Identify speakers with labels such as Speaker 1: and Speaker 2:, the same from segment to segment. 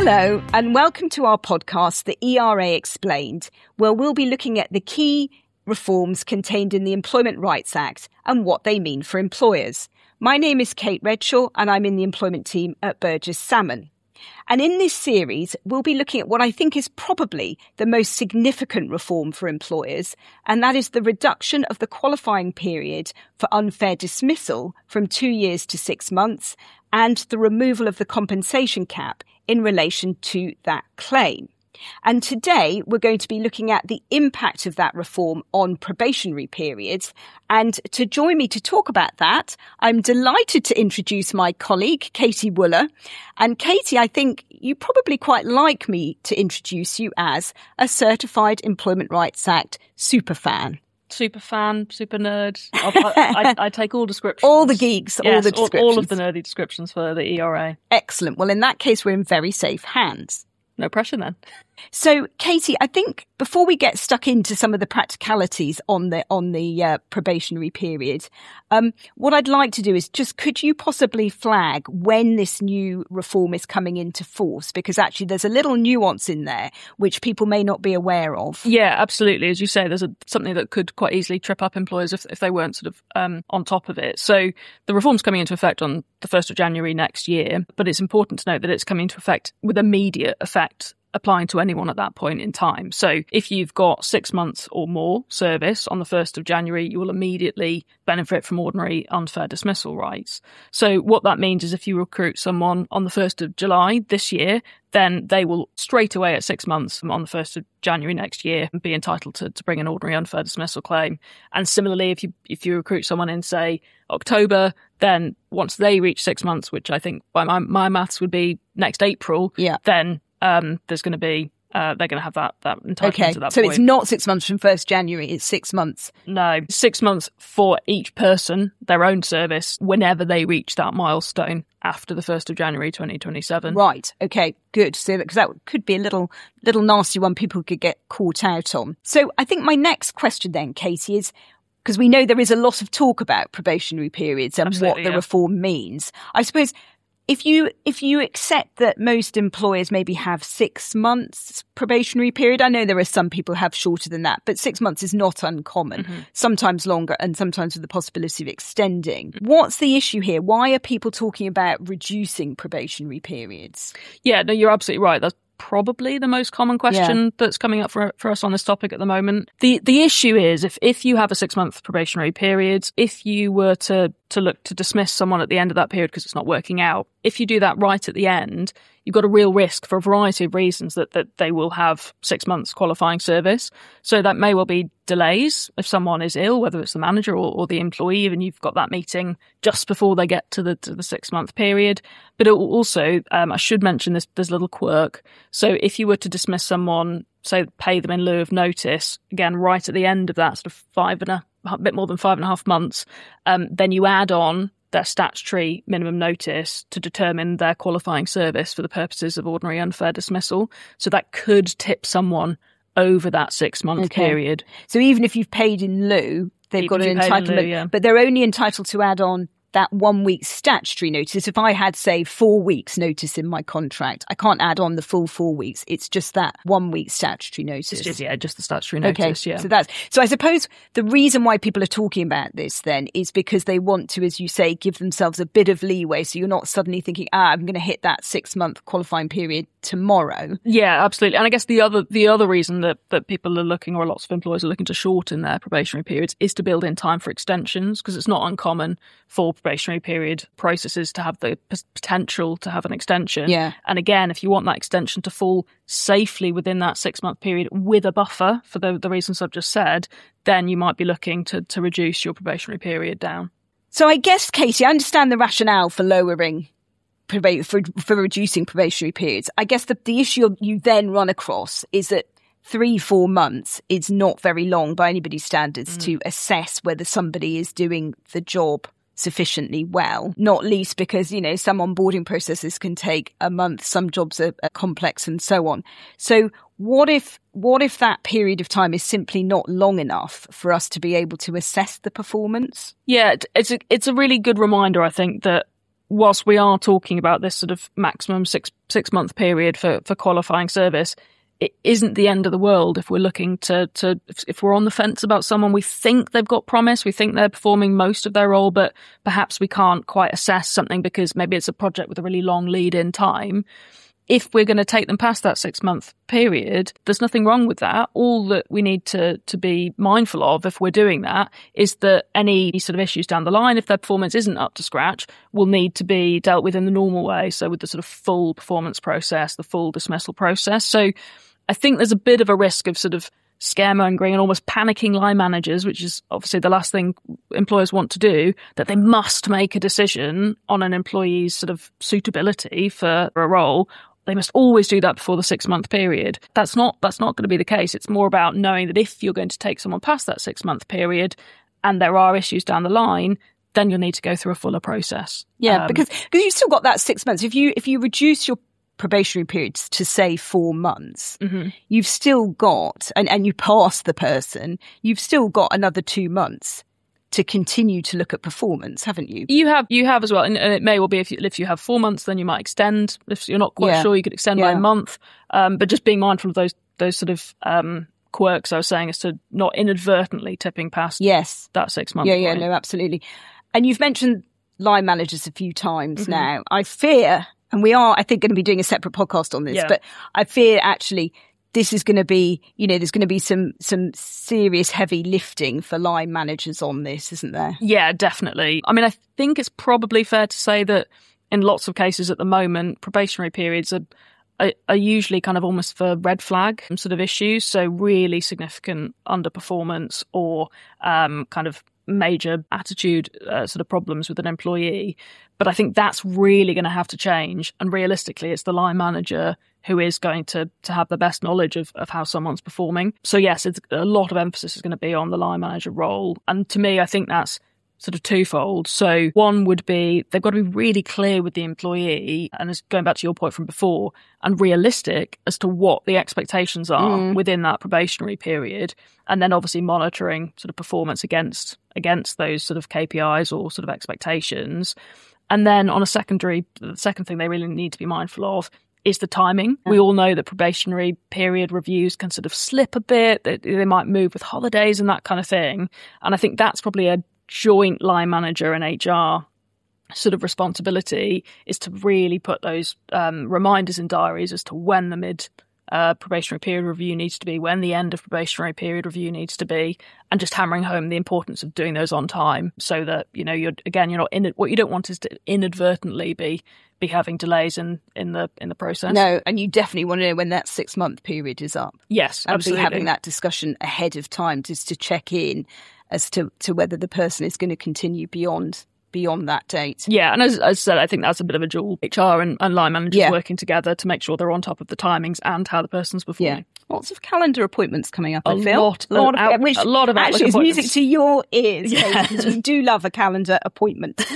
Speaker 1: Hello, and welcome to our podcast, The ERA Explained, where we'll be looking at the key reforms contained in the Employment Rights Act and what they mean for employers. My name is Kate Redshaw, and I'm in the employment team at Burgess Salmon. And in this series, we'll be looking at what I think is probably the most significant reform for employers, and that is the reduction of the qualifying period for unfair dismissal from 2 years to 6 months, and the removal of the compensation cap in relation to that claim. And today we're going to be looking at the impact of that reform on probationary periods. And to join me to talk about that, I'm delighted to introduce my colleague, Katie Wooler. And Katie, I think you probably quite like me to introduce you as a certified Employment Rights Act superfan.
Speaker 2: Super fan, super nerd. I take all descriptions.
Speaker 1: All the geeks,
Speaker 2: yes,
Speaker 1: all the descriptions.
Speaker 2: All of the nerdy descriptions for the ERA.
Speaker 1: Excellent. Well, in that case, we're in very safe hands.
Speaker 2: No pressure then.
Speaker 1: So, Katie, I think before we get stuck into some of the practicalities on the probationary period, what I'd like to do is just, could you possibly flag when this new reform is coming into force? Because actually there's a little nuance in there which people may not be aware of.
Speaker 2: Yeah, absolutely. As you say, there's something that could quite easily trip up employers if they weren't sort of on top of it. So the reform's coming into effect on the 1st of January next year, but it's important to note that it's coming into effect with immediate effect, applying to anyone at that point in time. So if you've got 6 months or more service on the 1st of January, you will immediately benefit from ordinary unfair dismissal rights. So what that means is if you recruit someone on the 1st of July this year, then they will straight away at 6 months on the 1st of January next year be entitled to bring an ordinary unfair dismissal claim. And similarly, if you recruit someone in, say, October, then once they reach 6 months, which I think by my maths would be next April, then there's going to be, they're going to have that entitlement to that
Speaker 1: so
Speaker 2: point.
Speaker 1: It's not 6 months from 1st January, it's 6 months.
Speaker 2: No, 6 months for each person, their own service, whenever they reach that milestone after the 1st of January 2027.
Speaker 1: Right, okay, good. So because that could be a little nasty one people could get caught out on. So I think my next question then, Katie, is, because we know there is a lot of talk about probationary periods and what the reform means. I suppose if you accept that most employers maybe have 6 months probationary period, I know there are some people who have shorter than that, but 6 months is not uncommon, sometimes longer and sometimes with the possibility of extending. What's the issue here? Why are people talking about reducing probationary periods?
Speaker 2: Yeah, no, you're absolutely right. That's probably the most common question that's coming up for us on this topic at the moment. The issue is if you have a 6 month probationary period, if you were to look to dismiss someone at the end of that period because it's not working out, if you do that right at the end, you've got a real risk for a variety of reasons that they will have 6 months qualifying service. So that may well be delays if someone is ill, whether it's the manager or the employee, and you've got that meeting just before they get to the 6 month period. But it will also, I should mention this, there's a little quirk. So if you were to dismiss someone, say pay them in lieu of notice, again, right at the end of that sort of a bit more than 5.5 months, then you add on their statutory minimum notice to determine their qualifying service for the purposes of ordinary unfair dismissal. So that could tip someone over that 6 month period.
Speaker 1: So even if you've paid in lieu, they've got an entitlement, but they're only entitled to add on that 1 week statutory notice. If I had, say, 4 weeks notice in my contract, I can't add on the full 4 weeks. It's just that 1 week statutory notice.
Speaker 2: Just the statutory notice,
Speaker 1: yeah. So I suppose the reason why people are talking about this then is because they want to, as you say, give themselves a bit of leeway. So you're not suddenly thinking, I'm going to hit that 6 month qualifying period tomorrow.
Speaker 2: Yeah, absolutely. And I guess the other reason that people are looking, or lots of employers are looking to shorten their probationary periods, is to build in time for extensions, because it's not uncommon for probationary period processes to have the potential to have an extension.
Speaker 1: Yeah.
Speaker 2: And again, if you want that extension to fall safely within that 6 month period with a buffer for the reasons I've just said, then you might be looking to reduce your probationary period down.
Speaker 1: So I guess, Katie, I understand the rationale for lowering for reducing probationary periods. I guess the issue you then run across is that 3-4 months is not very long by anybody's standards to assess whether somebody is doing the job sufficiently well, not least because, some onboarding processes can take a month, some jobs are complex and so on. So what if that period of time is simply not long enough for us to be able to assess the performance?
Speaker 2: Yeah, it's a really good reminder, I think, that whilst we are talking about this sort of maximum six month period for qualifying service, it isn't the end of the world if we're looking if we're on the fence about someone, we think they've got promise, we think they're performing most of their role, but perhaps we can't quite assess something because maybe it's a project with a really long lead in time. If we're going to take them past that 6 month period, there's nothing wrong with that. All that we need to be mindful of if we're doing that is that any sort of issues down the line, if their performance isn't up to scratch, will need to be dealt with in the normal way. So with the sort of full performance process, the full dismissal process. So I think there's a bit of a risk of sort of scaremongering and almost panicking line managers, which is obviously the last thing employers want to do, that they must make a decision on an employee's sort of suitability for a role. They must always do that before the 6 month period. That's not going to be the case. It's more about knowing that if you're going to take someone past that 6 month period and there are issues down the line, then you'll need to go through a fuller process.
Speaker 1: Yeah, because you've still got that 6 months. If you reduce your probationary periods to say 4 months, you've still got, and you pass the person, you've still got another 2 months to continue to look at performance, haven't you?
Speaker 2: You have as well, and it may well be if you have 4 months, then you might extend. If you're not quite sure, you could extend by a month. But just being mindful of those sort of quirks I was saying, as to not inadvertently tipping past that 6 months.
Speaker 1: Yeah, no, absolutely. And you've mentioned line managers a few times now. I fear, and we are, I think, going to be doing a separate podcast on this, but I fear actually this is going to be, there's going to be some serious heavy lifting for line managers on this, isn't there? Yeah,
Speaker 2: definitely. I mean, I think it's probably fair to say that in lots of cases at the moment, probationary periods are usually kind of almost for red flag sort of issues. So really significant underperformance or kind of major attitude sort of problems with an employee. But I think that's really going to have to change. And realistically, it's the line manager who is going to have the best knowledge of how someone's performing. So yes, it's a lot of emphasis is going to be on the line manager role. And to me, I think that's sort of twofold. So one would be they've got to be really clear with the employee, and it's going back to your point from before, and realistic as to what the expectations are within that probationary period, and then obviously monitoring sort of performance against those sort of KPIs or sort of expectations. And then on the second thing they really need to be mindful of is the timing. We all know that probationary period reviews can sort of slip a bit. They might move with holidays and that kind of thing. And I think that's probably a joint line manager and HR sort of responsibility, is to really put those reminders in diaries as to when the mid probationary period review needs to be, when the end of probationary period review needs to be, and just hammering home the importance of doing those on time, so that you're not in it. What you don't want is to inadvertently be having delays in the process.
Speaker 1: No, and you definitely want to know when that 6 month period is up.
Speaker 2: Yes,
Speaker 1: and
Speaker 2: absolutely.
Speaker 1: be having that discussion ahead of time just to check in as to whether the person is going to continue beyond that date.
Speaker 2: Yeah, and as I said, I think that's a bit of a dual HR and line managers working together to make sure they're on top of the timings and how the person's performing.
Speaker 1: Yeah. Lots of calendar appointments coming up,
Speaker 2: I feel. A lot of
Speaker 1: actually is music to your ears,
Speaker 2: yeah.
Speaker 1: Because we do love a calendar appointment.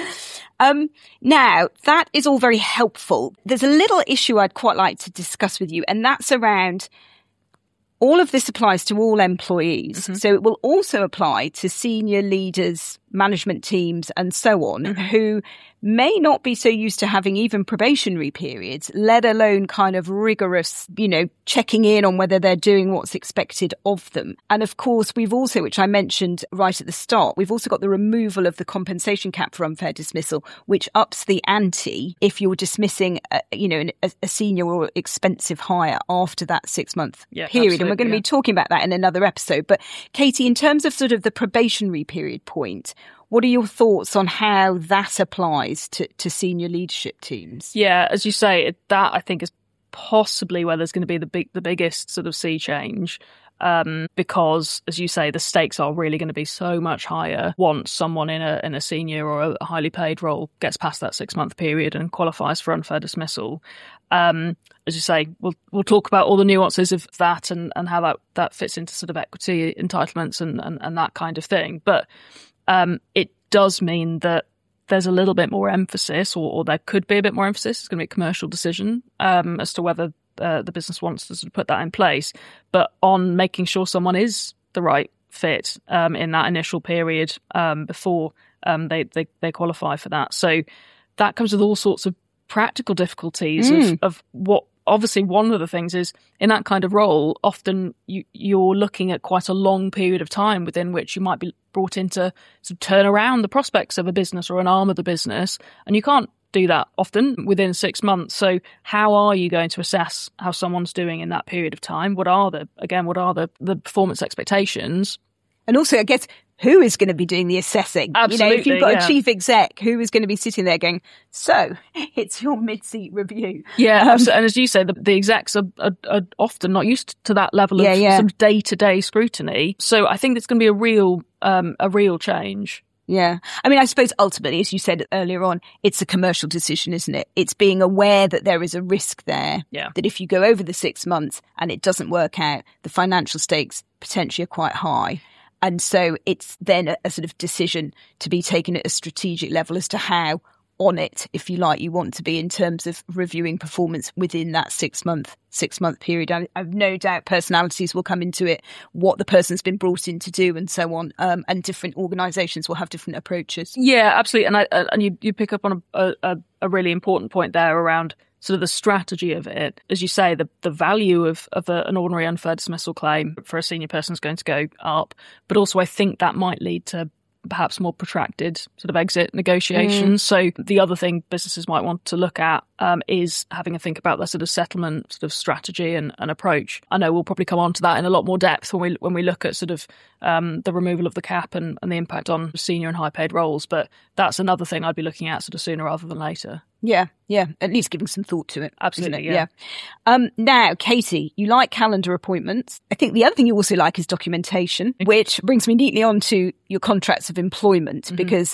Speaker 1: Now, that is all very helpful. There's a little issue I'd quite like to discuss with you, and that's around all of this applies to all employees. Mm-hmm. So it will also apply to senior leaders, management teams, and so on, who may not be so used to having even probationary periods, let alone kind of rigorous, checking in on whether they're doing what's expected of them. And of course, we've also, which I mentioned right at the start, we've also got the removal of the compensation cap for unfair dismissal, which ups the ante if you're dismissing, a senior or expensive hire after that 6 month period. And we're going to be talking about that in another episode. But Katie, in terms of sort of the probationary period point, what are your thoughts on how that applies to senior leadership teams?
Speaker 2: Yeah, as you say, that I think is possibly where there's going to be the biggest sort of sea change, because, as you say, the stakes are really going to be so much higher once someone in a senior or a highly paid role gets past that 6 month period and qualifies for unfair dismissal. As you say, we'll talk about all the nuances of that and how that fits into sort of equity entitlements and that kind of thing. But it does mean that there's a little bit more emphasis, or there could be a bit more emphasis. It's going to be a commercial decision as to whether the business wants to sort of put that in place, but on making sure someone is the right fit in that initial period before they qualify for that. So that comes with all sorts of practical difficulties of what, obviously one of the things is in that kind of role, often you're looking at quite a long period of time within which you might be brought in to sort of turn around the prospects of a business or an arm of the business. And you can't do that often within 6 months. So how are you going to assess how someone's doing in that period of time? What are the performance expectations?
Speaker 1: And also, I guess, who is going to be doing the assessing?
Speaker 2: Absolutely,
Speaker 1: if you've got a chief exec, who is going to be sitting there going, so it's your mid-seat review.
Speaker 2: Yeah, and as you say, the execs are often not used to that level of sort of day-to-day scrutiny. So I think it's going to be a real change.
Speaker 1: Yeah. I mean, I suppose ultimately, as you said earlier on, it's a commercial decision, isn't it? It's being aware that there is a risk there.
Speaker 2: Yeah.
Speaker 1: That if you go over the 6 months and it doesn't work out, the financial stakes potentially are quite high. And so it's then a sort of decision to be taken at a strategic level as to how on it, if you like, you want to be in terms of reviewing performance within that 6 month period. I've no doubt personalities will come into it, what the person's been brought in to do and so on. And different organisations will have different approaches.
Speaker 2: Yeah, absolutely. And you pick up on a really important point there around sort of the strategy of it. As you say, the value of an ordinary unfair dismissal claim for a senior person is going to go up. But also I think that might lead to perhaps more protracted sort of exit negotiations. So the other thing businesses might want to look at is having a think about their sort of settlement sort of strategy and approach. I know we'll probably come on to that in a lot more depth when we look at sort of the removal of the cap and the impact on senior and high paid roles. But that's another thing I'd be looking at sort of sooner rather than later.
Speaker 1: Yeah. At least giving some thought to it.
Speaker 2: Absolutely,
Speaker 1: yeah. Now, Katie, you like calendar appointments. I think the other thing you also like is documentation, which brings me neatly on to your contracts of employment, because,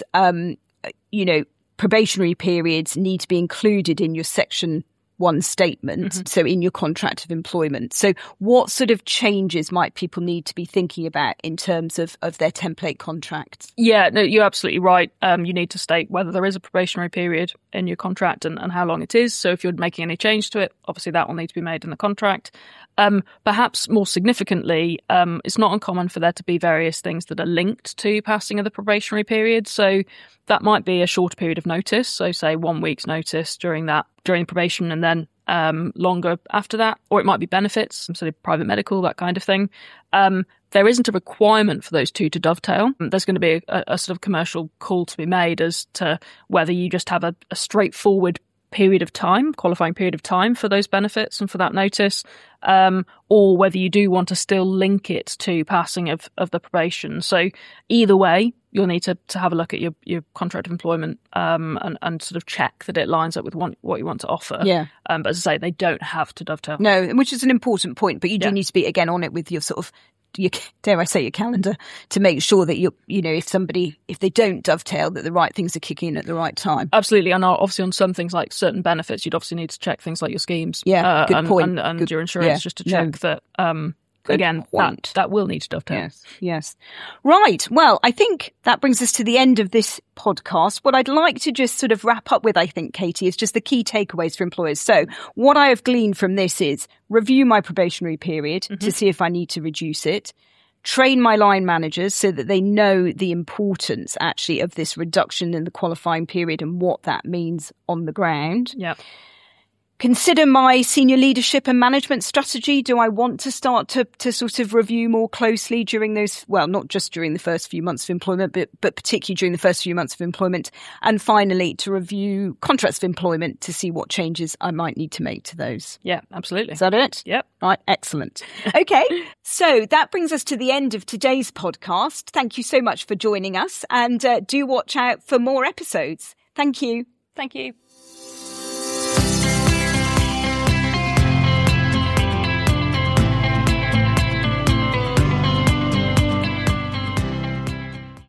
Speaker 1: probationary periods need to be included in your Section 1 statement, so in your contract of employment. So what sort of changes might people need to be thinking about in terms of their template contracts?
Speaker 2: Yeah, no, you're absolutely right. You need to state whether there is a probationary period in your contract and how long it is. So if you're making any change to it, obviously that will need to be made in the contract. Perhaps more significantly, it's not uncommon for there to be various things that are linked to passing of the probationary period. So that might be a shorter period of notice. So say 1 week's notice during probation and then longer after that, or it might be benefits, some sort of private medical, that kind of thing. There isn't a requirement for those two to dovetail. There's going to be a sort of commercial call to be made as to whether you just have a straightforward qualifying period of time for those benefits and for that notice, or whether you do want to still link it to passing of the probation. So either way, you'll need to have a look at your contract of employment and sort of check that it lines up with what you want to offer.
Speaker 1: Yeah.
Speaker 2: But as I say, they don't have to dovetail.
Speaker 1: No, which is an important point, but you do need to be, again, on it with your sort of, dare I say, your calendar, to make sure that if they don't dovetail, that the right things are kicking in at the right time.
Speaker 2: Absolutely. And obviously on some things like certain benefits, you'd obviously need to check things like your schemes.
Speaker 1: Yeah, good point.
Speaker 2: And your insurance, just to check that, again, that will need to dovetail.
Speaker 1: Yes. Right. Well, I think that brings us to the end of this podcast. What I'd like to just sort of wrap up with, I think, Katie, is just the key takeaways for employers. So what I have gleaned from this is review my probationary period to see if I need to reduce it. Train my line managers so that they know the importance actually of this reduction in the qualifying period and what that means on the ground.
Speaker 2: Yeah.
Speaker 1: Consider my senior leadership and management strategy. Do I want to start to sort of review more closely during those, well, not just during the first few months of employment, but particularly during the first few months of employment? And finally, to review contracts of employment to see what changes I might need to make to those.
Speaker 2: Yeah, absolutely.
Speaker 1: Is that it?
Speaker 2: Yep.
Speaker 1: Right, excellent. Okay, so that brings us to the end of today's podcast. Thank you so much for joining us, and do watch out for more episodes. Thank you.
Speaker 2: Thank you.